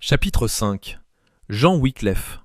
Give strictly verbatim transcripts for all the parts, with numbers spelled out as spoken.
Chapitre cinq. Jean Wycliffe.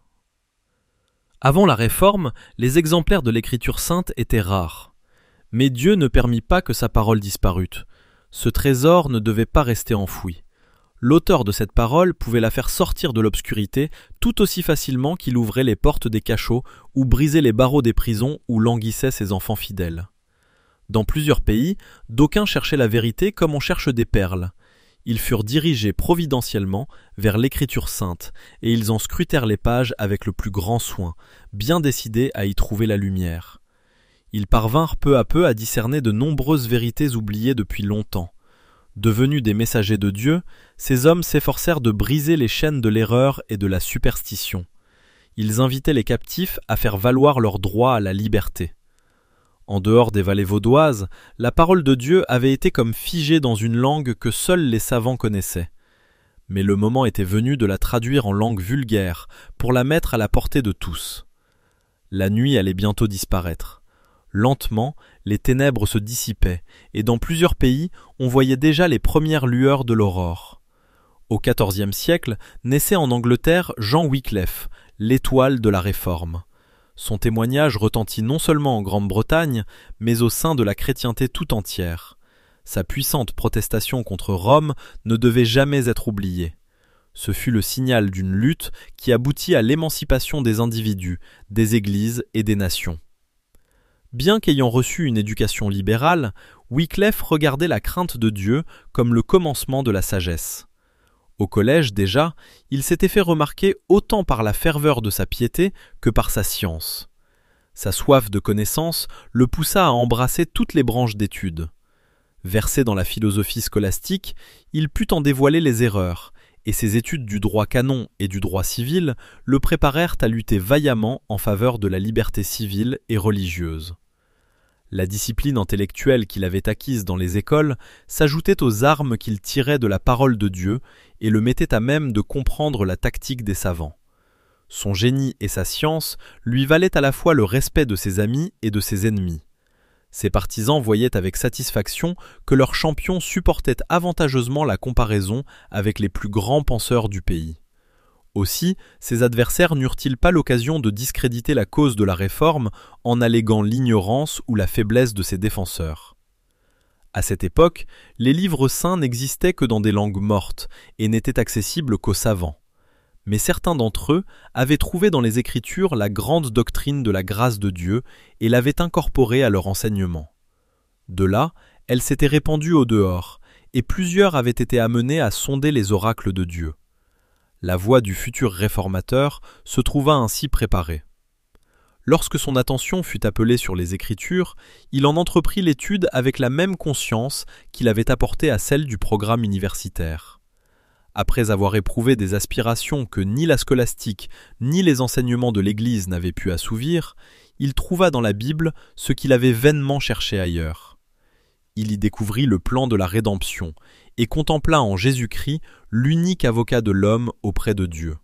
Avant la Réforme, les exemplaires de l'Écriture sainte étaient rares. Mais Dieu ne permit pas que sa parole disparût. Ce trésor ne devait pas rester enfoui. L'auteur de cette parole pouvait la faire sortir de l'obscurité tout aussi facilement qu'il ouvrait les portes des cachots ou brisait les barreaux des prisons où languissaient ses enfants fidèles. Dans plusieurs pays, d'aucuns cherchaient la vérité comme on cherche des perles. Ils furent dirigés providentiellement vers l'Écriture sainte, et ils en scrutèrent les pages avec le plus grand soin, bien décidés à y trouver la lumière. Ils parvinrent peu à peu à discerner de nombreuses vérités oubliées depuis longtemps. Devenus des messagers de Dieu, ces hommes s'efforcèrent de briser les chaînes de l'erreur et de la superstition. Ils invitaient les captifs à faire valoir leur droit à la liberté. En dehors des vallées vaudoises, la parole de Dieu avait été comme figée dans une langue que seuls les savants connaissaient. Mais le moment était venu de la traduire en langue vulgaire, pour la mettre à la portée de tous. La nuit allait bientôt disparaître. Lentement, les ténèbres se dissipaient, et dans plusieurs pays, on voyait déjà les premières lueurs de l'aurore. Au quatorzième siècle, naissait en Angleterre Jean Wycliffe, l'étoile de la Réforme. Son témoignage retentit non seulement en Grande-Bretagne, mais au sein de la chrétienté tout entière. Sa puissante protestation contre Rome ne devait jamais être oubliée. Ce fut le signal d'une lutte qui aboutit à l'émancipation des individus, des églises et des nations. Bien qu'ayant reçu une éducation libérale, Wycliffe regardait la crainte de Dieu comme le commencement de la sagesse. Au collège, déjà, il s'était fait remarquer autant par la ferveur de sa piété que par sa science. Sa soif de connaissance le poussa à embrasser toutes les branches d'études. Versé dans la philosophie scolastique, il put en dévoiler les erreurs, et ses études du droit canon et du droit civil le préparèrent à lutter vaillamment en faveur de la liberté civile et religieuse. La discipline intellectuelle qu'il avait acquise dans les écoles s'ajoutait aux armes qu'il tirait de la parole de Dieu et le mettait à même de comprendre la tactique des savants. Son génie et sa science lui valaient à la fois le respect de ses amis et de ses ennemis. Ses partisans voyaient avec satisfaction que leur champion supportait avantageusement la comparaison avec les plus grands penseurs du pays. Aussi, ses adversaires n'eurent-ils pas l'occasion de discréditer la cause de la Réforme en alléguant l'ignorance ou la faiblesse de ses défenseurs. À cette époque, les livres saints n'existaient que dans des langues mortes et n'étaient accessibles qu'aux savants. Mais certains d'entre eux avaient trouvé dans les Écritures la grande doctrine de la grâce de Dieu et l'avaient incorporée à leur enseignement. De là, elle s'était répandue au dehors, et plusieurs avaient été amenés à sonder les oracles de Dieu. La voie du futur réformateur se trouva ainsi préparée. Lorsque son attention fut appelée sur les Écritures, il en entreprit l'étude avec la même conscience qu'il avait apportée à celle du programme universitaire. Après avoir éprouvé des aspirations que ni la scolastique ni les enseignements de l'Église n'avaient pu assouvir, il trouva dans la Bible ce qu'il avait vainement cherché ailleurs. Il y découvrit le plan de la rédemption et contempla en Jésus-Christ l'unique avocat de l'homme auprès de Dieu.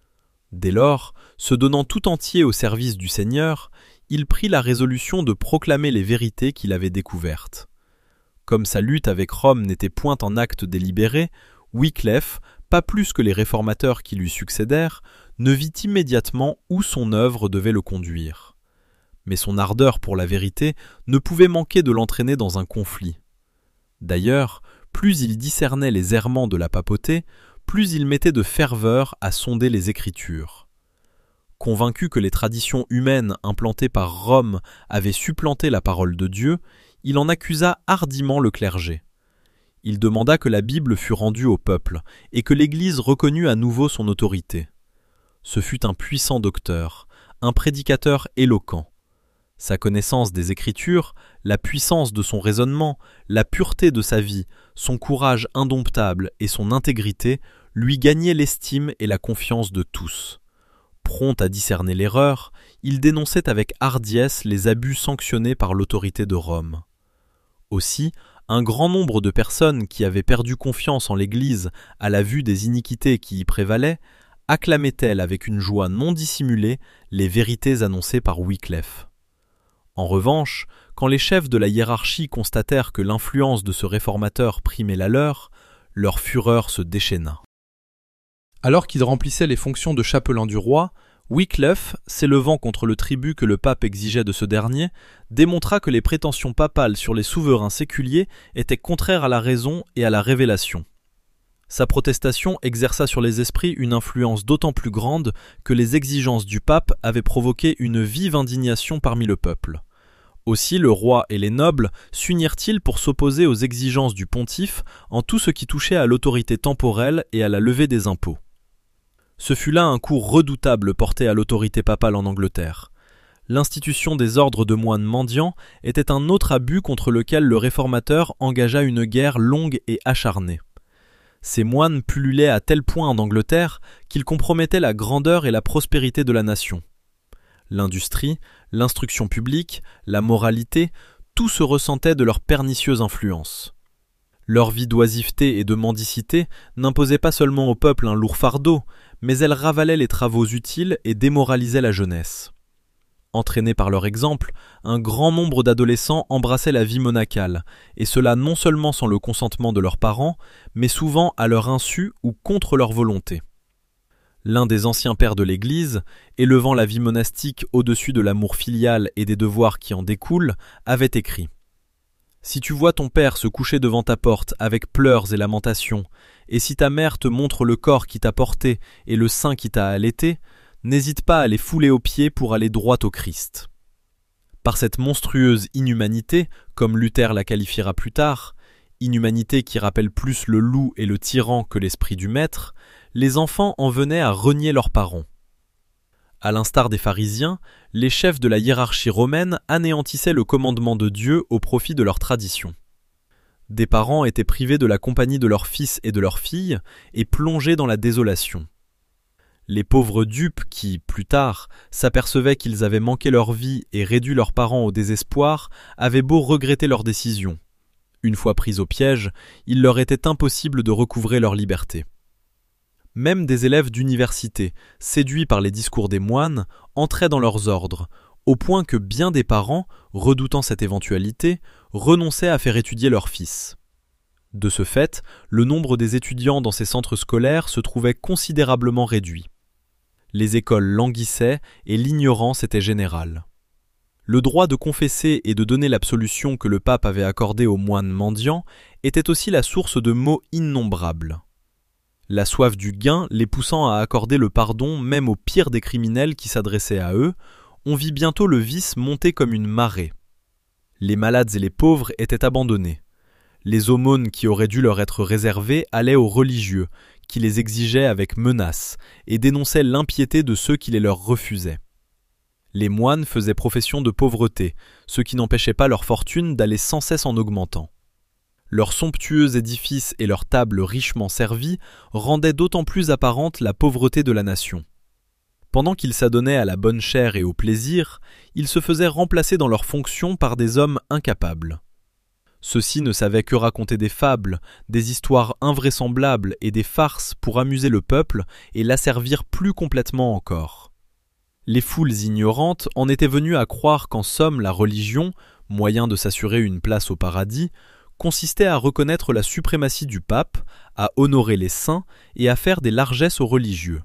Dès lors, se donnant tout entier au service du Seigneur, il prit la résolution de proclamer les vérités qu'il avait découvertes. Comme sa lutte avec Rome n'était point en acte délibéré, Wycliffe, pas plus que les réformateurs qui lui succédèrent, ne vit immédiatement où son œuvre devait le conduire. Mais son ardeur pour la vérité ne pouvait manquer de l'entraîner dans un conflit. D'ailleurs, plus il discernait les errements de la papauté, plus il mettait de ferveur à sonder les Écritures. Convaincu que les traditions humaines implantées par Rome avaient supplanté la parole de Dieu, il en accusa hardiment le clergé. Il demanda que la Bible fût rendue au peuple et que l'Église reconnût à nouveau son autorité. Ce fut un puissant docteur, un prédicateur éloquent. Sa connaissance des Écritures, la puissance de son raisonnement, la pureté de sa vie, son courage indomptable et son intégrité lui gagnaient l'estime et la confiance de tous. Prompt à discerner l'erreur, il dénonçait avec hardiesse les abus sanctionnés par l'autorité de Rome. Aussi, un grand nombre de personnes qui avaient perdu confiance en l'Église à la vue des iniquités qui y prévalaient, acclamaient-elles avec une joie non dissimulée les vérités annoncées par Wycliffe. En revanche, quand les chefs de la hiérarchie constatèrent que l'influence de ce réformateur primait la leur, leur fureur se déchaîna. Alors qu'il remplissait les fonctions de chapelain du roi, Wycliffe, s'élevant contre le tribut que le pape exigeait de ce dernier, démontra que les prétentions papales sur les souverains séculiers étaient contraires à la raison et à la révélation. Sa protestation exerça sur les esprits une influence d'autant plus grande que les exigences du pape avaient provoqué une vive indignation parmi le peuple. Aussi le roi et les nobles s'unirent-ils pour s'opposer aux exigences du pontife en tout ce qui touchait à l'autorité temporelle et à la levée des impôts. Ce fut là un coup redoutable porté à l'autorité papale en Angleterre. L'institution des ordres de moines mendiants était un autre abus contre lequel le réformateur engagea une guerre longue et acharnée. Ces moines pullulaient à tel point en Angleterre qu'ils compromettaient la grandeur et la prospérité de la nation. L'industrie, l'instruction publique, la moralité, tout se ressentait de leur pernicieuse influence. Leur vie d'oisiveté et de mendicité n'imposait pas seulement au peuple un lourd fardeau, mais elle ravalait les travaux utiles et démoralisait la jeunesse. Entraînés par leur exemple, un grand nombre d'adolescents embrassaient la vie monacale, et cela non seulement sans le consentement de leurs parents, mais souvent à leur insu ou contre leur volonté. L'un des anciens pères de l'Église, élevant la vie monastique au-dessus de l'amour filial et des devoirs qui en découlent, avait écrit « Si tu vois ton père se coucher devant ta porte avec pleurs et lamentations, et si ta mère te montre le corps qui t'a porté et le sein qui t'a allaité, n'hésite pas à les fouler aux pieds pour aller droit au Christ. » Par cette monstrueuse inhumanité, comme Luther la qualifiera plus tard, inhumanité qui rappelle plus le loup et le tyran que l'esprit du maître, les enfants en venaient à renier leurs parents. À l'instar des pharisiens, les chefs de la hiérarchie romaine anéantissaient le commandement de Dieu au profit de leur tradition. Des parents étaient privés de la compagnie de leurs fils et de leurs filles et plongés dans la désolation. Les pauvres dupes qui, plus tard, s'apercevaient qu'ils avaient manqué leur vie et réduit leurs parents au désespoir, avaient beau regretter leur décision. Une fois pris au piège, il leur était impossible de recouvrer leur liberté. Même des élèves d'université, séduits par les discours des moines, entraient dans leurs ordres, au point que bien des parents, redoutant cette éventualité, renonçaient à faire étudier leurs fils. De ce fait, le nombre des étudiants dans ces centres scolaires se trouvait considérablement réduit. Les écoles languissaient et l'ignorance était générale. Le droit de confesser et de donner l'absolution que le pape avait accordé aux moines mendiants était aussi la source de maux innombrables. La soif du gain les poussant à accorder le pardon même aux pires des criminels qui s'adressaient à eux, on vit bientôt le vice monter comme une marée. Les malades et les pauvres étaient abandonnés. Les aumônes qui auraient dû leur être réservées allaient aux religieux, qui les exigeaient avec menace, et dénonçaient l'impiété de ceux qui les leur refusaient. Les moines faisaient profession de pauvreté, ce qui n'empêchait pas leur fortune d'aller sans cesse en augmentant. Leurs somptueux édifices et leurs tables richement servies rendaient d'autant plus apparente la pauvreté de la nation. Pendant qu'ils s'adonnaient à la bonne chère et au plaisir, ils se faisaient remplacer dans leurs fonctions par des hommes incapables. Ceux-ci ne savaient que raconter des fables, des histoires invraisemblables et des farces pour amuser le peuple et l'asservir plus complètement encore. Les foules ignorantes en étaient venues à croire qu'en somme la religion, moyen de s'assurer une place au paradis, consistait à reconnaître la suprématie du pape, à honorer les saints et à faire des largesses aux religieux.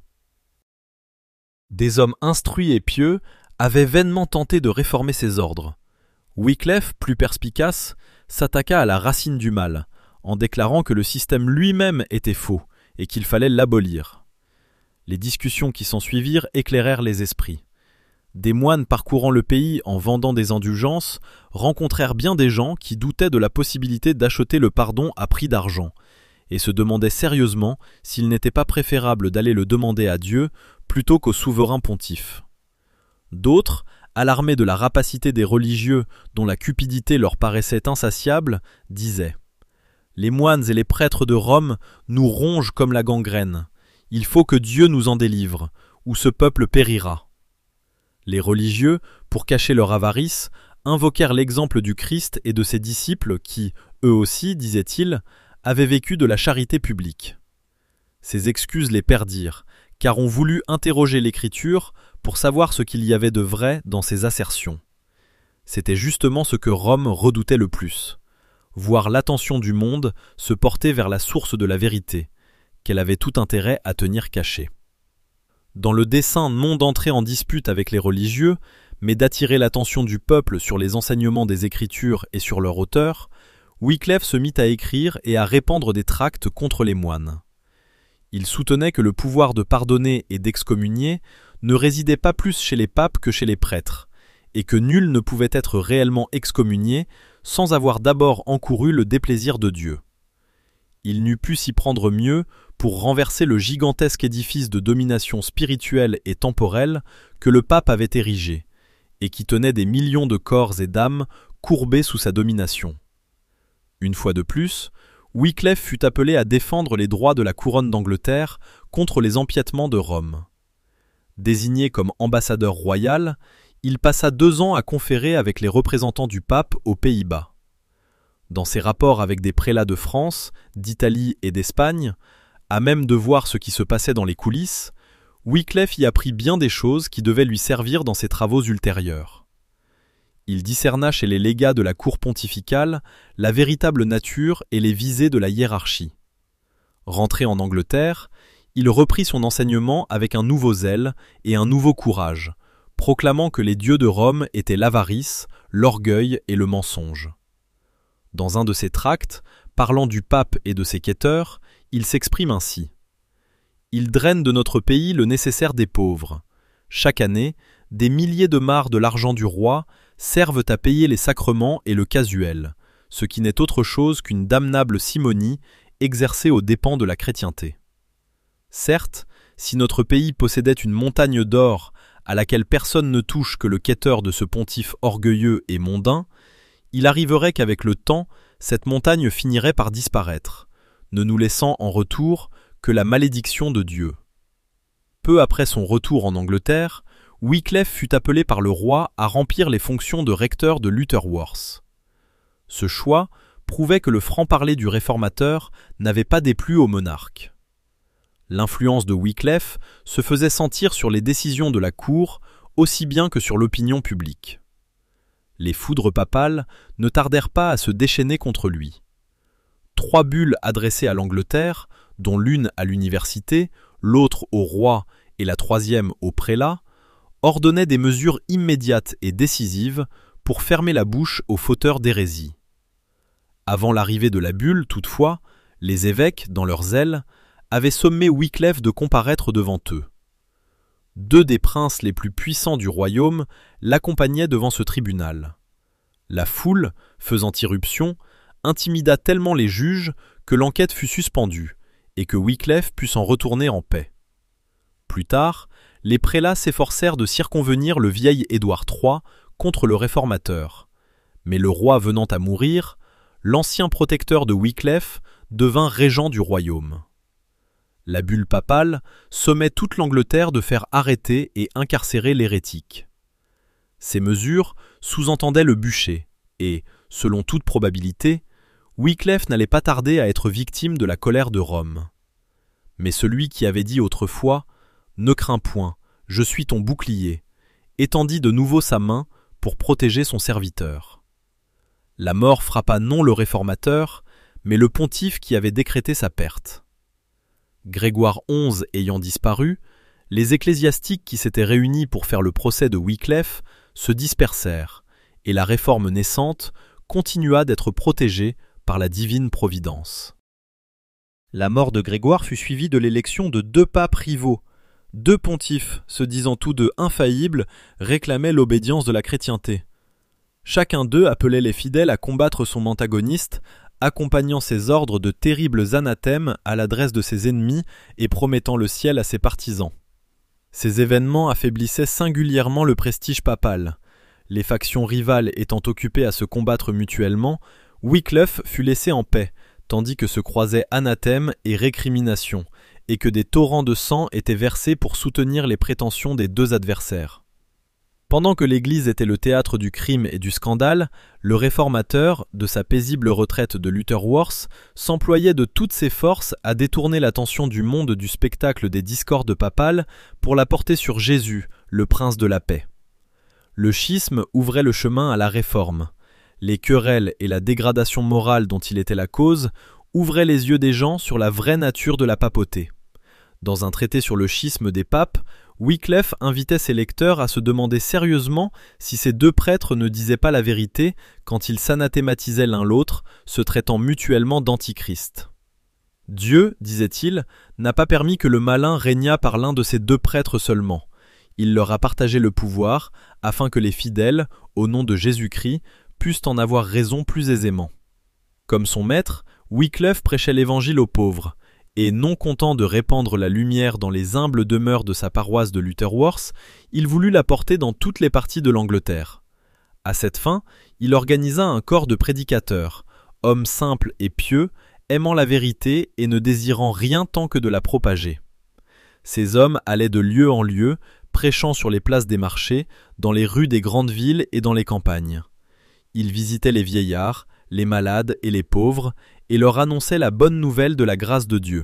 Des hommes instruits et pieux avaient vainement tenté de réformer ces ordres. Wycliffe, plus perspicace, s'attaqua à la racine du mal, en déclarant que le système lui-même était faux et qu'il fallait l'abolir. Les discussions qui s'ensuivirent éclairèrent les esprits. Des moines parcourant le pays en vendant des indulgences rencontrèrent bien des gens qui doutaient de la possibilité d'acheter le pardon à prix d'argent et se demandaient sérieusement s'il n'était pas préférable d'aller le demander à Dieu plutôt qu'au souverain pontife. D'autres, alarmés de la rapacité des religieux dont la cupidité leur paraissait insatiable, disaient « Les moines et les prêtres de Rome nous rongent comme la gangrène. Il faut que Dieu nous en délivre, ou ce peuple périra. » Les religieux, pour cacher leur avarice, invoquèrent l'exemple du Christ et de ses disciples qui, eux aussi, disaient-ils, avaient vécu de la charité publique. Ces excuses les perdirent, car on voulut interroger l'Écriture pour savoir ce qu'il y avait de vrai dans ces assertions. C'était justement ce que Rome redoutait le plus, voir l'attention du monde se porter vers la source de la vérité, qu'elle avait tout intérêt à tenir cachée. Dans le dessein non d'entrer en dispute avec les religieux, mais d'attirer l'attention du peuple sur les enseignements des Écritures et sur leur auteur, Wycliffe se mit à écrire et à répandre des tracts contre les moines. Il soutenait que le pouvoir de pardonner et d'excommunier ne résidait pas plus chez les papes que chez les prêtres, et que nul ne pouvait être réellement excommunié sans avoir d'abord encouru le déplaisir de Dieu. Il n'eût pu s'y prendre mieux pour renverser le gigantesque édifice de domination spirituelle et temporelle que le pape avait érigé, et qui tenait des millions de corps et d'âmes courbés sous sa domination. Une fois de plus, Wycliffe fut appelé à défendre les droits de la couronne d'Angleterre contre les empiètements de Rome. Désigné comme ambassadeur royal, il passa deux ans à conférer avec les représentants du pape aux Pays-Bas. Dans ses rapports avec des prélats de France, d'Italie et d'Espagne, à même de voir ce qui se passait dans les coulisses, Wycliffe y apprit bien des choses qui devaient lui servir dans ses travaux ultérieurs. Il discerna chez les légats de la cour pontificale la véritable nature et les visées de la hiérarchie. Rentré en Angleterre, il reprit son enseignement avec un nouveau zèle et un nouveau courage, proclamant que les dieux de Rome étaient l'avarice, l'orgueil et le mensonge. Dans un de ses tracts, parlant du pape et de ses quêteurs, il s'exprime ainsi. « Ils drainent de notre pays le nécessaire des pauvres. Chaque année, des milliers de marcs de l'argent du roi servent à payer les sacrements et le casuel, ce qui n'est autre chose qu'une damnable simonie exercée aux dépens de la chrétienté. Certes, si notre pays possédait une montagne d'or à laquelle personne ne touche que le quêteur de ce pontife orgueilleux et mondain, il arriverait qu'avec le temps, cette montagne finirait par disparaître, ne nous laissant en retour que la malédiction de Dieu. » Peu après son retour en Angleterre, Wycliffe fut appelé par le roi à remplir les fonctions de recteur de Lutterworth. Ce choix prouvait que le franc-parler du réformateur n'avait pas déplu au monarque. L'influence de Wycliffe se faisait sentir sur les décisions de la cour aussi bien que sur l'opinion publique. Les foudres papales ne tardèrent pas à se déchaîner contre lui. Trois bulles adressées à l'Angleterre, dont l'une à l'université, l'autre au roi et la troisième au prélat, ordonnaient des mesures immédiates et décisives pour fermer la bouche aux fauteurs d'hérésie. Avant l'arrivée de la bulle, toutefois, les évêques, dans leur zèle, avaient sommé Wycliffe de comparaître devant eux. Deux des princes les plus puissants du royaume l'accompagnaient devant ce tribunal. La foule, faisant irruption, intimida tellement les juges que l'enquête fut suspendue et que Wycliffe put s'en retourner en paix. Plus tard, les prélats s'efforcèrent de circonvenir le vieil Édouard trois contre le réformateur. Mais le roi venant à mourir, l'ancien protecteur de Wycliffe devint régent du royaume. La bulle papale sommait toute l'Angleterre de faire arrêter et incarcérer l'hérétique. Ces mesures sous-entendaient le bûcher et, selon toute probabilité, Wycliffe n'allait pas tarder à être victime de la colère de Rome. Mais celui qui avait dit autrefois « Ne crains point, je suis ton bouclier », étendit de nouveau sa main pour protéger son serviteur. La mort frappa non le réformateur, mais le pontife qui avait décrété sa perte. Grégoire onze ayant disparu, les ecclésiastiques qui s'étaient réunis pour faire le procès de Wycliffe se dispersèrent, et la réforme naissante continua d'être protégée par la divine providence. La mort de Grégoire fut suivie de l'élection de deux papes rivaux. Deux pontifes, se disant tous deux infaillibles, réclamaient l'obédience de la chrétienté. Chacun d'eux appelait les fidèles à combattre son antagoniste, accompagnant ses ordres de terribles anathèmes à l'adresse de ses ennemis et promettant le ciel à ses partisans. Ces événements affaiblissaient singulièrement le prestige papal. Les factions rivales étant occupées à se combattre mutuellement, Wycliffe fut laissé en paix, tandis que se croisaient anathèmes et récriminations, et que des torrents de sang étaient versés pour soutenir les prétentions des deux adversaires. Pendant que l'Église était le théâtre du crime et du scandale, le réformateur, de sa paisible retraite de Lutterworth, s'employait de toutes ses forces à détourner l'attention du monde du spectacle des discordes papales pour la porter sur Jésus, le prince de la paix. Le schisme ouvrait le chemin à la réforme. Les querelles et la dégradation morale dont il était la cause ouvrait les yeux des gens sur la vraie nature de la papauté. Dans un traité sur le schisme des papes, Wycliffe invitait ses lecteurs à se demander sérieusement si ces deux prêtres ne disaient pas la vérité quand ils s'anathématisaient l'un l'autre, se traitant mutuellement d'antichrist. Dieu, disait-il, n'a pas permis que le malin régnât par l'un de ces deux prêtres seulement. Il leur a partagé le pouvoir, afin que les fidèles, au nom de Jésus-Christ, puissent en avoir raison plus aisément. Comme son maître, Wycliffe prêchait l'évangile aux pauvres, et non content de répandre la lumière dans les humbles demeures de sa paroisse de Lutterworth, il voulut la porter dans toutes les parties de l'Angleterre. À cette fin, il organisa un corps de prédicateurs, hommes simples et pieux, aimant la vérité et ne désirant rien tant que de la propager. Ces hommes allaient de lieu en lieu, prêchant sur les places des marchés, dans les rues des grandes villes et dans les campagnes. Ils visitaient les vieillards, les malades et les pauvres, et leur annonçaient la bonne nouvelle de la grâce de Dieu.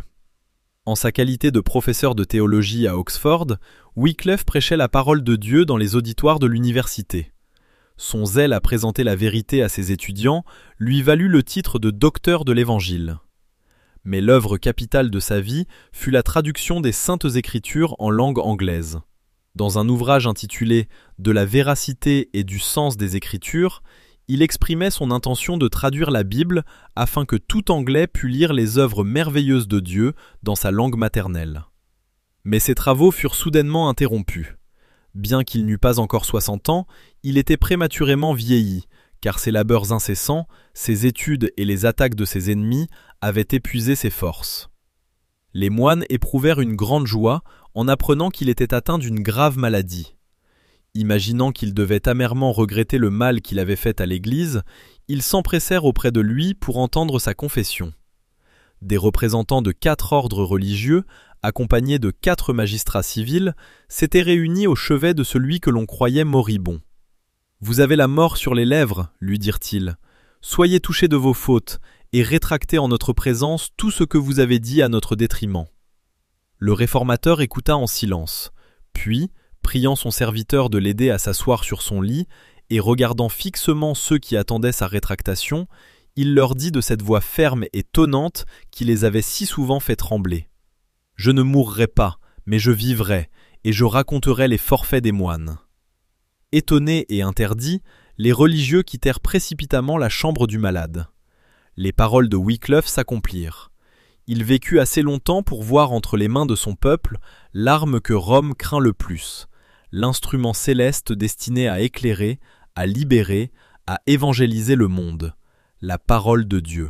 En sa qualité de professeur de théologie à Oxford, Wycliffe prêchait la parole de Dieu dans les auditoires de l'université. Son zèle à présenter la vérité à ses étudiants lui valut le titre de docteur de l'Évangile. Mais l'œuvre capitale de sa vie fut la traduction des Saintes Écritures en langue anglaise. Dans un ouvrage intitulé « De la véracité et du sens des Écritures », il exprimait son intention de traduire la Bible afin que tout Anglais pût lire les œuvres merveilleuses de Dieu dans sa langue maternelle. Mais ses travaux furent soudainement interrompus. Bien qu'il n'eût pas encore soixante ans, il était prématurément vieilli, car ses labeurs incessants, ses études et les attaques de ses ennemis avaient épuisé ses forces. Les moines éprouvèrent une grande joie en apprenant qu'il était atteint d'une grave maladie. Imaginant qu'ils devaient amèrement regretter le mal qu'il avait fait à l'Église, ils s'empressèrent auprès de lui pour entendre sa confession. Des représentants de quatre ordres religieux, accompagnés de quatre magistrats civils, s'étaient réunis au chevet de celui que l'on croyait moribond. « Vous avez la mort sur les lèvres, lui dirent-ils. Soyez touchés de vos fautes et rétractez en notre présence tout ce que vous avez dit à notre détriment. » Le réformateur écouta en silence, puis, priant son serviteur de l'aider à s'asseoir sur son lit et regardant fixement ceux qui attendaient sa rétractation, il leur dit de cette voix ferme et tonnante qui les avait si souvent fait trembler. « Je ne mourrai pas, mais je vivrai, et je raconterai les forfaits des moines. » Étonnés et interdits, les religieux quittèrent précipitamment la chambre du malade. Les paroles de Wycliffe s'accomplirent. Il vécut assez longtemps pour voir entre les mains de son peuple l'arme que Rome craint le plus, l'instrument céleste destiné à éclairer, à libérer, à évangéliser le monde, la parole de Dieu.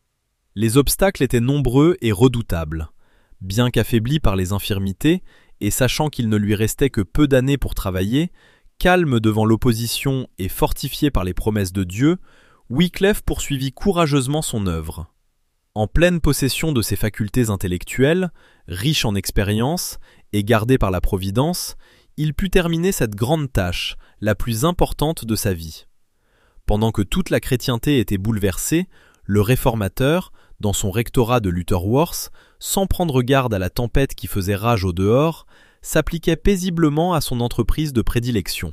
Les obstacles étaient nombreux et redoutables. Bien qu'affaibli par les infirmités, et sachant qu'il ne lui restait que peu d'années pour travailler, calme devant l'opposition et fortifié par les promesses de Dieu, Wycliffe poursuivit courageusement son œuvre. En pleine possession de ses facultés intellectuelles, riche en expérience et gardé par la Providence, il put terminer cette grande tâche, la plus importante de sa vie. Pendant que toute la chrétienté était bouleversée, le réformateur, dans son rectorat de Lutterworth, sans prendre garde à la tempête qui faisait rage au dehors, s'appliquait paisiblement à son entreprise de prédilection.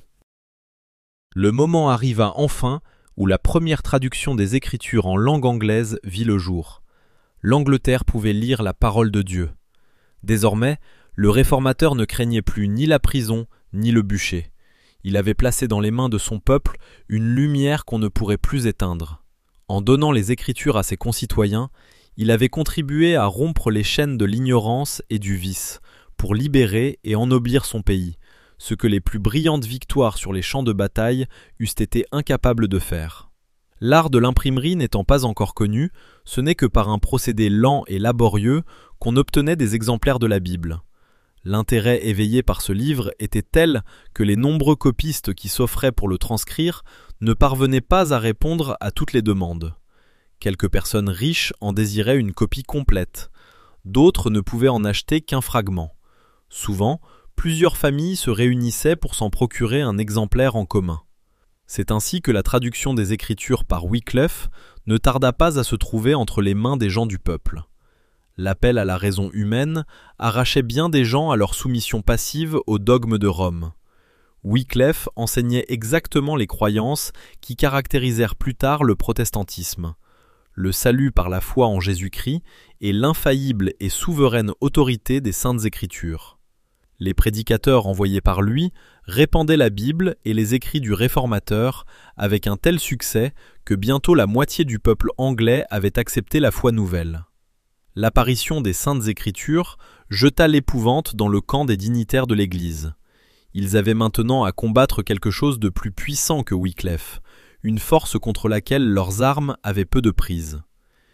Le moment arriva enfin où la première traduction des Écritures en langue anglaise vit le jour. L'Angleterre pouvait lire la parole de Dieu. Désormais, le réformateur ne craignait plus ni la prison, ni le bûcher. Il avait placé dans les mains de son peuple une lumière qu'on ne pourrait plus éteindre. En donnant les Écritures à ses concitoyens, il avait contribué à rompre les chaînes de l'ignorance et du vice, pour libérer et ennoblir son pays, ce que les plus brillantes victoires sur les champs de bataille eussent été incapables de faire. L'art de l'imprimerie n'étant pas encore connu, ce n'est que par un procédé lent et laborieux qu'on obtenait des exemplaires de la Bible. L'intérêt éveillé par ce livre était tel que les nombreux copistes qui s'offraient pour le transcrire ne parvenaient pas à répondre à toutes les demandes. Quelques personnes riches en désiraient une copie complète. D'autres ne pouvaient en acheter qu'un fragment. Souvent, plusieurs familles se réunissaient pour s'en procurer un exemplaire en commun. C'est ainsi que la traduction des Écritures par Wycliffe ne tarda pas à se trouver entre les mains des gens du peuple. L'appel à la raison humaine arrachait bien des gens à leur soumission passive aux dogmes de Rome. Wycliffe enseignait exactement les croyances qui caractérisèrent plus tard le protestantisme. le salut par la foi en Jésus-Christ et l'infaillible et souveraine autorité des Saintes Écritures. Les prédicateurs envoyés par lui répandaient la Bible et les écrits du Réformateur avec un tel succès que bientôt la moitié du peuple anglais avait accepté la foi nouvelle. L'apparition des Saintes Écritures jeta l'épouvante dans le camp des dignitaires de l'Église. Ils avaient maintenant à combattre quelque chose de plus puissant que Wycliffe, une force contre laquelle leurs armes avaient peu de prise.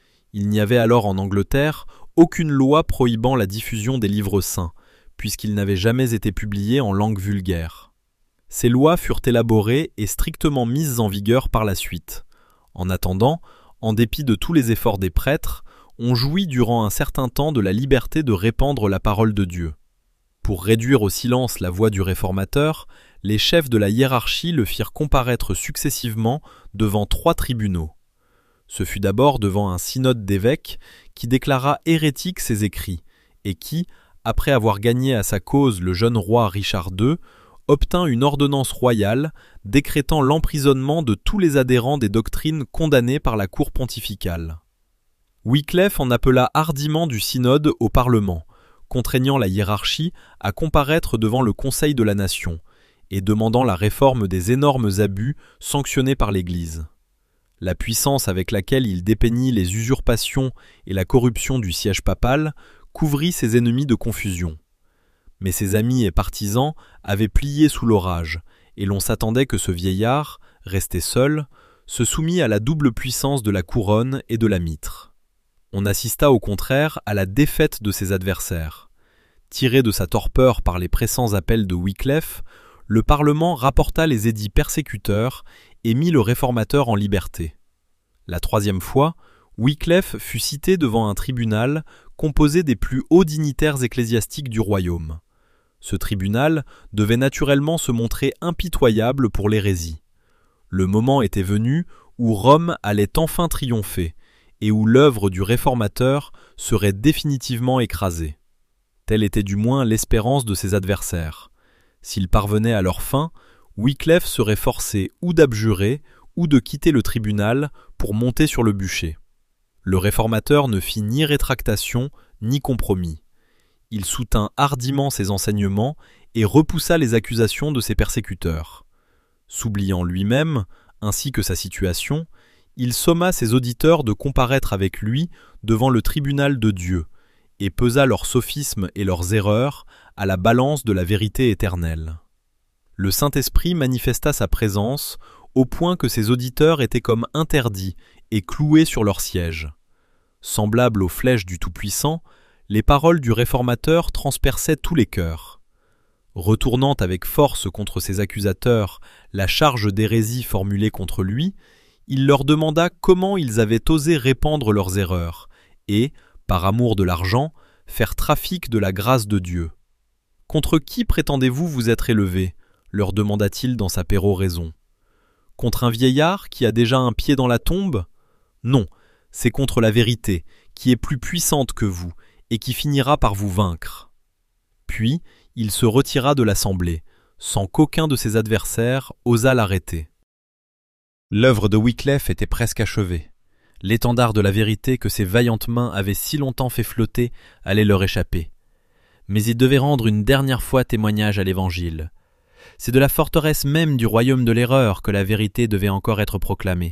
Il n'y avait alors en Angleterre aucune loi prohibant la diffusion des livres saints, puisqu'ils n'avaient jamais été publiés en langue vulgaire. Ces lois furent élaborées et strictement mises en vigueur par la suite. En attendant, en dépit de tous les efforts des prêtres, on jouit durant un certain temps de la liberté de répandre la parole de Dieu. Pour réduire au silence la voix du réformateur, les chefs de la hiérarchie le firent comparaître successivement devant trois tribunaux. Ce fut d'abord devant un synode d'évêques qui déclara hérétiques ses écrits, et qui, après avoir gagné à sa cause le jeune roi Richard deux, obtint une ordonnance royale décrétant l'emprisonnement de tous les adhérents des doctrines condamnées par la cour pontificale. Wycliffe en appela hardiment du synode au Parlement, contraignant la hiérarchie à comparaître devant le Conseil de la Nation et demandant la réforme des énormes abus sanctionnés par l'Église. La puissance avec laquelle il dépeignit les usurpations et la corruption du siège papal couvrit ses ennemis de confusion. Mais ses amis et partisans avaient plié sous l'orage, et l'on s'attendait que ce vieillard, resté seul, se soumît à la double puissance de la couronne et de la mitre. On assista au contraire à la défaite de ses adversaires. Tiré de sa torpeur par les pressants appels de Wycliffe, le Parlement rapporta les édits persécuteurs et mit le réformateur en liberté. La troisième fois, Wycliffe fut cité devant un tribunal composé des plus hauts dignitaires ecclésiastiques du royaume. Ce tribunal devait naturellement se montrer impitoyable pour l'hérésie. Le moment était venu où Rome allait enfin triompher, et où l'œuvre du réformateur serait définitivement écrasée. Telle était du moins l'espérance de ses adversaires. S'ils parvenaient à leur fin, Wycliffe serait forcé ou d'abjurer ou de quitter le tribunal pour monter sur le bûcher. Le réformateur ne fit ni rétractation ni compromis. Il soutint hardiment ses enseignements et repoussa les accusations de ses persécuteurs. S'oubliant lui-même, ainsi que sa situation, il somma ses auditeurs de comparaître avec lui devant le tribunal de Dieu, et pesa leurs sophismes et leurs erreurs à la balance de la vérité éternelle. Le Saint-Esprit manifesta sa présence au point que ses auditeurs étaient comme interdits et cloués sur leur siège. Semblables aux flèches du Tout-Puissant, les paroles du réformateur transperçaient tous les cœurs. Retournant avec force contre ses accusateurs la charge d'hérésie formulée contre lui, il leur demanda comment ils avaient osé répandre leurs erreurs et, par amour de l'argent, faire trafic de la grâce de Dieu. « Contre qui prétendez-vous vous être élevés ?» leur demanda-t-il dans sa péroraison. « Contre un vieillard qui a déjà un pied dans la tombe ? Non, c'est contre la vérité, qui est plus puissante que vous, et qui finira par vous vaincre. » Puis, il se retira de l'assemblée, sans qu'aucun de ses adversaires osât l'arrêter. L'œuvre de Wycliffe était presque achevée. L'étendard de la vérité que ses vaillantes mains avaient si longtemps fait flotter allait leur échapper. Mais il devait rendre une dernière fois témoignage à l'Évangile. C'est de la forteresse même du royaume de l'erreur que la vérité devait encore être proclamée.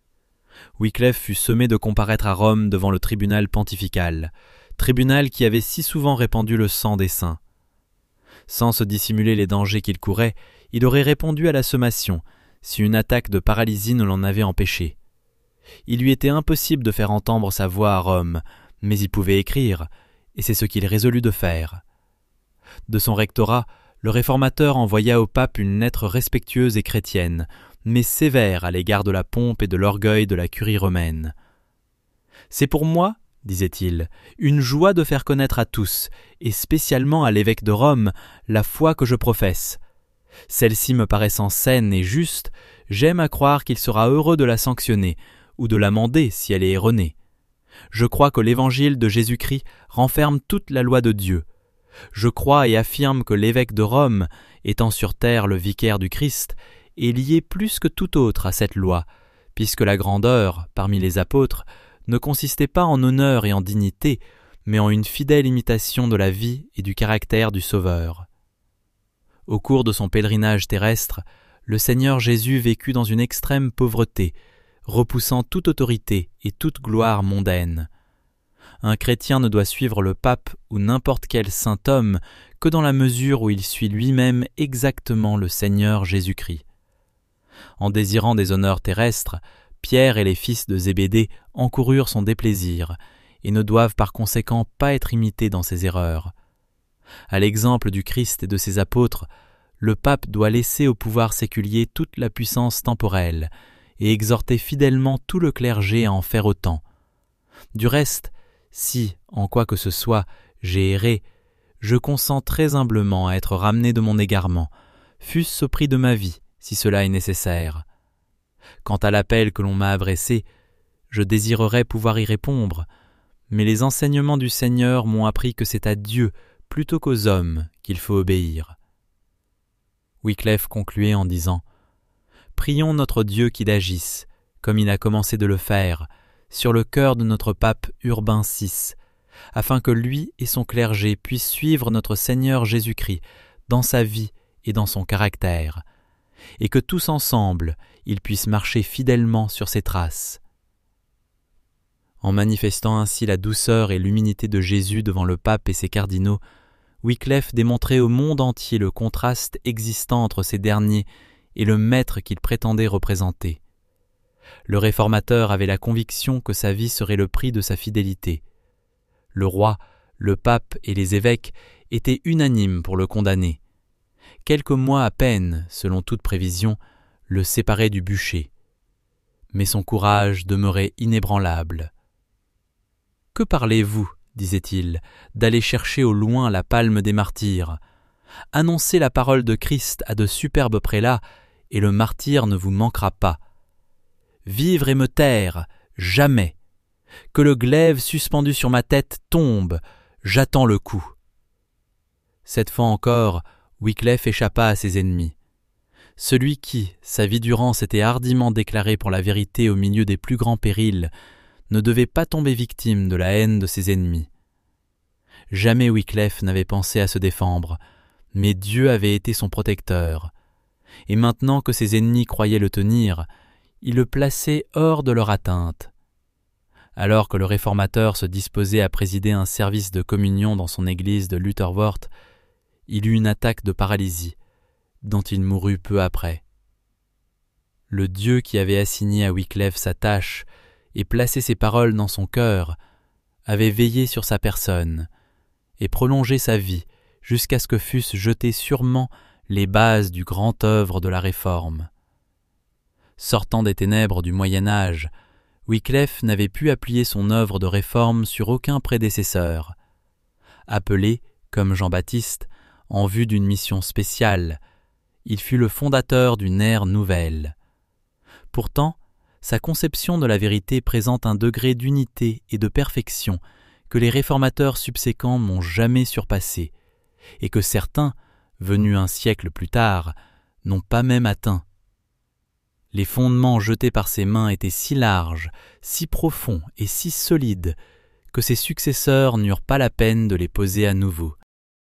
Wycliffe fut sommé de comparaître à Rome devant le tribunal pontifical, tribunal qui avait si souvent répandu le sang des saints. Sans se dissimuler les dangers qu'il courait, il aurait répondu à la sommation, si une attaque de paralysie ne l'en avait empêché. Il lui était impossible de faire entendre sa voix à Rome, mais il pouvait écrire, et c'est ce qu'il résolut de faire. De son rectorat, le réformateur envoya au pape une lettre respectueuse et chrétienne, mais sévère à l'égard de la pompe et de l'orgueil de la curie romaine. « C'est pour moi, disait-il, une joie de faire connaître à tous, et spécialement à l'évêque de Rome, la foi que je professe. Celle-ci me paraissant saine et juste, j'aime à croire qu'il sera heureux de la sanctionner, ou de l'amender si elle est erronée. Je crois que l'évangile de Jésus-Christ renferme toute la loi de Dieu. Je crois et affirme que l'évêque de Rome, étant sur terre le vicaire du Christ, est lié plus que tout autre à cette loi, puisque la grandeur, parmi les apôtres, ne consistait pas en honneur et en dignité, mais en une fidèle imitation de la vie et du caractère du Sauveur. Au cours de son pèlerinage terrestre, le Seigneur Jésus vécut dans une extrême pauvreté, repoussant toute autorité et toute gloire mondaine. Un chrétien ne doit suivre le pape ou n'importe quel saint homme que dans la mesure où il suit lui-même exactement le Seigneur Jésus-Christ. En désirant des honneurs terrestres, Pierre et les fils de Zébédée encoururent son déplaisir et ne doivent par conséquent pas être imités dans ses erreurs. À l'exemple du Christ et de ses apôtres, le pape doit laisser au pouvoir séculier toute la puissance temporelle et exhorter fidèlement tout le clergé à en faire autant. Du reste, si, en quoi que ce soit, j'ai erré, je consens très humblement à être ramené de mon égarement, fût-ce au prix de ma vie, si cela est nécessaire. Quant à l'appel que l'on m'a adressé, je désirerais pouvoir y répondre, mais les enseignements du Seigneur m'ont appris que c'est à Dieu, plutôt qu'aux hommes, qu'il faut obéir. Wycliffe concluait en disant « Prions notre Dieu qu'il agisse, comme il a commencé de le faire, sur le cœur de notre pape Urbain six, afin que lui et son clergé puissent suivre notre Seigneur Jésus-Christ dans sa vie et dans son caractère, et que tous ensemble, ils puissent marcher fidèlement sur ses traces. » En manifestant ainsi la douceur et l'humilité de Jésus devant le pape et ses cardinaux, Wycliffe démontrait au monde entier le contraste existant entre ces derniers et le maître qu'il prétendait représenter. Le réformateur avait la conviction que sa vie serait le prix de sa fidélité. Le roi, le pape et les évêques étaient unanimes pour le condamner. Quelques mois à peine, selon toute prévision, le séparaient du bûcher. Mais son courage demeurait inébranlable. « Que parlez-vous, disait-il, d'aller chercher au loin la palme des martyrs? Annoncez la parole de Christ à de superbes prélats, et le martyr ne vous manquera pas. Vivre et me taire, jamais. Que le glaive suspendu sur ma tête tombe, j'attends le coup. » Cette fois encore, Wycliffe échappa à ses ennemis. Celui qui, sa vie durant, s'était hardiment déclaré pour la vérité au milieu des plus grands périls, ne devait pas tomber victime de la haine de ses ennemis. Jamais Wycliffe n'avait pensé à se défendre, mais Dieu avait été son protecteur. Et maintenant que ses ennemis croyaient le tenir, il le plaçait hors de leur atteinte. Alors que le réformateur se disposait à présider un service de communion dans son église de Lutherworth, il eut une attaque de paralysie, dont il mourut peu après. Le Dieu qui avait assigné à Wycliffe sa tâche et placé ses paroles dans son cœur avait veillé sur sa personne et prolongé sa vie jusqu'à ce que fussent jetées sûrement les bases du grand œuvre de la Réforme. Sortant des ténèbres du Moyen-Âge, Wycliffe n'avait pu appuyer son œuvre de réforme sur aucun prédécesseur. Appelé, comme Jean-Baptiste, en vue d'une mission spéciale, il fut le fondateur d'une ère nouvelle. Pourtant, sa conception de la vérité présente un degré d'unité et de perfection que les réformateurs subséquents n'ont jamais surpassé, et que certains, venus un siècle plus tard, n'ont pas même atteint. Les fondements jetés par ses mains étaient si larges, si profonds et si solides que ses successeurs n'eurent pas la peine de les poser à nouveau.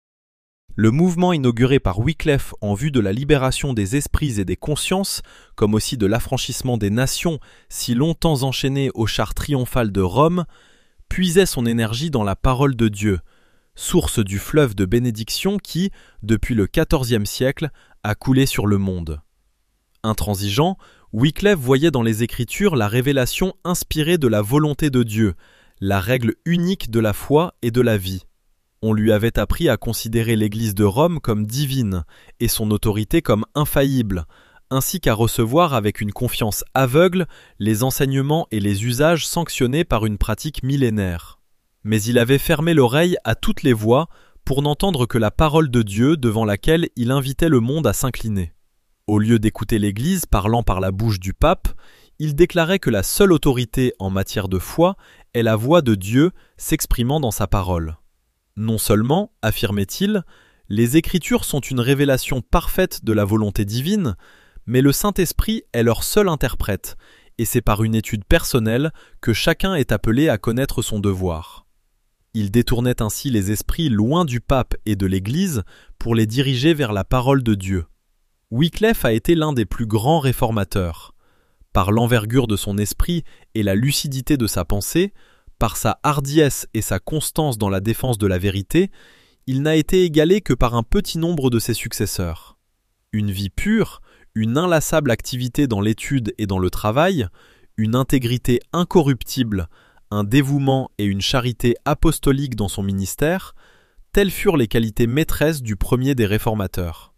Le mouvement inauguré par Wycliffe en vue de la libération des esprits et des consciences, comme aussi de l'affranchissement des nations si longtemps enchaînées au char triomphal de Rome, puisait son énergie dans la parole de Dieu, source du fleuve de bénédiction qui, depuis le quatorzième siècle, a coulé sur le monde. Intransigeant, Wycliffe voyait dans les Écritures la révélation inspirée de la volonté de Dieu, la règle unique de la foi et de la vie. On lui avait appris à considérer l'Église de Rome comme divine et son autorité comme infaillible, ainsi qu'à recevoir avec une confiance aveugle les enseignements et les usages sanctionnés par une pratique millénaire. Mais il avait fermé l'oreille à toutes les voix pour n'entendre que la parole de Dieu devant laquelle il invitait le monde à s'incliner. Au lieu d'écouter l'Église parlant par la bouche du pape, il déclarait que la seule autorité en matière de foi est la voix de Dieu s'exprimant dans sa parole. Non seulement, affirmait-il, les Écritures sont une révélation parfaite de la volonté divine, mais le Saint-Esprit est leur seul interprète, et c'est par une étude personnelle que chacun est appelé à connaître son devoir. Il détournait ainsi les esprits loin du pape et de l'Église pour les diriger vers la parole de Dieu. Wycliffe a été l'un des plus grands réformateurs. Par l'envergure de son esprit et la lucidité de sa pensée, par sa hardiesse et sa constance dans la défense de la vérité, il n'a été égalé que par un petit nombre de ses successeurs. Une vie pure, une inlassable activité dans l'étude et dans le travail, une intégrité incorruptible, un dévouement et une charité apostolique dans son ministère, telles furent les qualités maîtresses du premier des réformateurs.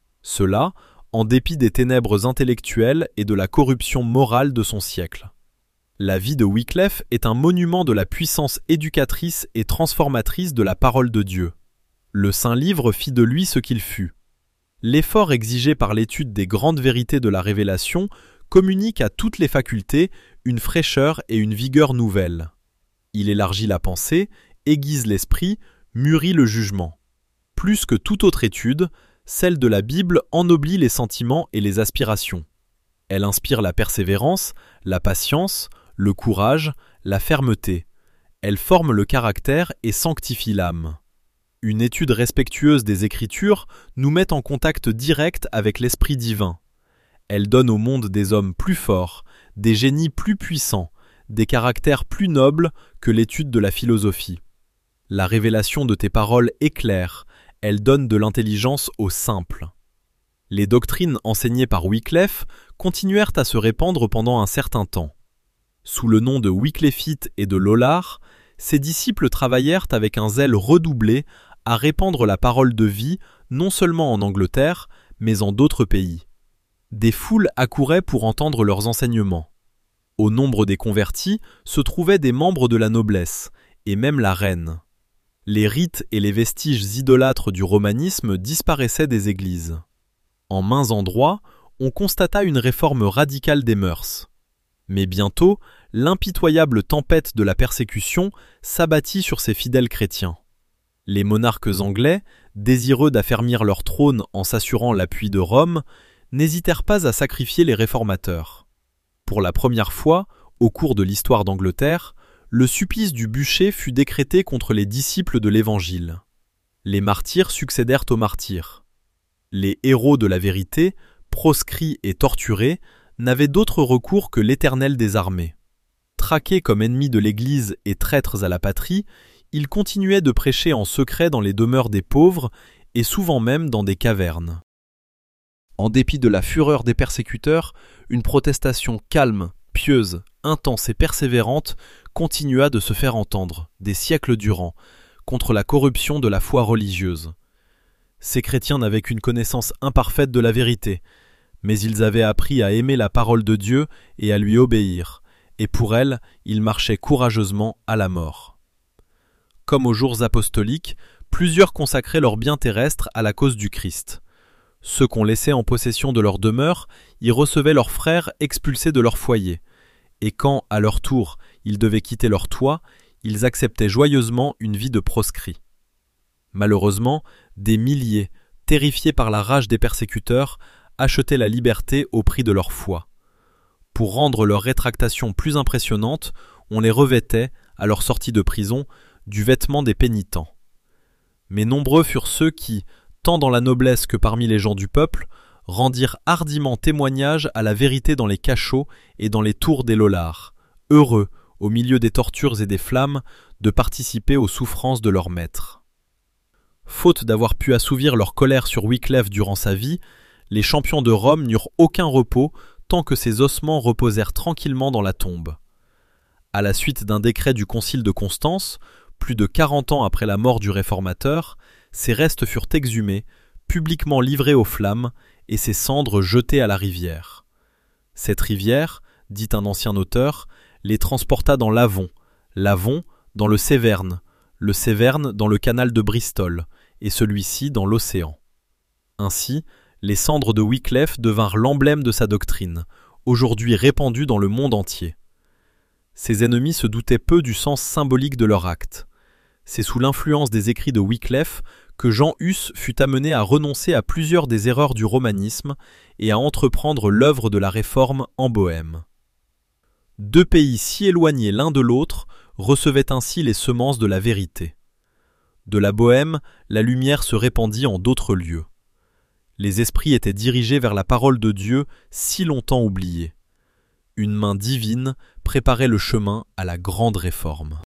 Cela, en dépit des ténèbres intellectuelles et de la corruption morale de son siècle. La vie de Wycliffe est un monument de la puissance éducatrice et transformatrice de la parole de Dieu. Le Saint-Livre fit de lui ce qu'il fut. L'effort exigé par l'étude des grandes vérités de la révélation communique à toutes les facultés une fraîcheur et une vigueur nouvelles. Il élargit la pensée, aiguise l'esprit, mûrit le jugement. Plus que toute autre étude, celle de la Bible ennoblit les sentiments et les aspirations. Elle inspire la persévérance, la patience, le courage, la fermeté. Elle forme le caractère et sanctifie l'âme. Une étude respectueuse des Écritures nous met en contact direct avec l'Esprit divin. Elle donne au monde des hommes plus forts, des génies plus puissants, des caractères plus nobles que l'étude de la philosophie. La révélation de tes paroles éclaire, elle donne de l'intelligence aux simples. Les doctrines enseignées par Wycliffe continuèrent à se répandre pendant un certain temps. Sous le nom de Wycliffite et de Lollard, ses disciples travaillèrent avec un zèle redoublé à répandre la parole de vie non seulement en Angleterre, mais en d'autres pays. Des foules accouraient pour entendre leurs enseignements. Au nombre des convertis se trouvaient des membres de la noblesse, et même la reine. Les rites et les vestiges idolâtres du romanisme disparaissaient des églises. En maints endroits, on constata une réforme radicale des mœurs. Mais bientôt, l'impitoyable tempête de la persécution s'abattit sur ces fidèles chrétiens. Les monarques anglais, désireux d'affermir leur trône en s'assurant l'appui de Rome, n'hésitèrent pas à sacrifier les réformateurs. Pour la première fois, au cours de l'histoire d'Angleterre, le supplice du bûcher fut décrété contre les disciples de l'Évangile. Les martyrs succédèrent aux martyrs. Les héros de la vérité, proscrits et torturés, n'avaient d'autre recours que l'Éternel des armées. Traqués comme ennemis de l'Église et traîtres à la patrie, ils continuaient de prêcher en secret dans les demeures des pauvres et souvent même dans des cavernes. En dépit de la fureur des persécuteurs, une protestation calme, pieuse, intense et persévérante continua de se faire entendre, des siècles durant, contre la corruption de la foi religieuse. Ces chrétiens n'avaient qu'une connaissance imparfaite de la vérité, mais ils avaient appris à aimer la parole de Dieu et à lui obéir, et pour elle, ils marchaient courageusement à la mort. Comme aux jours apostoliques, plusieurs consacraient leurs biens terrestres à la cause du Christ. Ceux qu'on laissait en possession de leur demeure y recevaient leurs frères expulsés de leur foyer, et quand, à leur tour, ils devaient quitter leur toit, ils acceptaient joyeusement une vie de proscrits. Malheureusement, des milliers, terrifiés par la rage des persécuteurs, achetaient la liberté au prix de leur foi. Pour rendre leur rétractation plus impressionnante, on les revêtait, à leur sortie de prison, du vêtement des pénitents. Mais nombreux furent ceux qui, tant dans la noblesse que parmi les gens du peuple, rendirent hardiment témoignage à la vérité dans les cachots et dans les tours des Lollards, heureux, au milieu des tortures et des flammes, de participer aux souffrances de leur maître. Faute d'avoir pu assouvir leur colère sur Wycliffe durant sa vie, les champions de Rome n'eurent aucun repos tant que ses ossements reposèrent tranquillement dans la tombe. À la suite d'un décret du concile de Constance, plus de quarante ans après la mort du réformateur, ses restes furent exhumés, publiquement livrés aux flammes, et ses cendres jetées à la rivière. Cette rivière, dit un ancien auteur, les transporta dans l'Avon, l'Avon dans le Séverne, le Séverne dans le canal de Bristol, et celui-ci dans l'océan. Ainsi, les cendres de Wycliffe devinrent l'emblème de sa doctrine, aujourd'hui répandue dans le monde entier. Ses ennemis se doutaient peu du sens symbolique de leur acte. C'est sous l'influence des écrits de Wycliffe que Jean Hus fut amené à renoncer à plusieurs des erreurs du romanisme et à entreprendre l'œuvre de la réforme en Bohême. Deux pays si éloignés l'un de l'autre recevaient ainsi les semences de la vérité. De la Bohême, la lumière se répandit en d'autres lieux. Les esprits étaient dirigés vers la parole de Dieu si longtemps oubliée. Une main divine préparait le chemin à la grande réforme.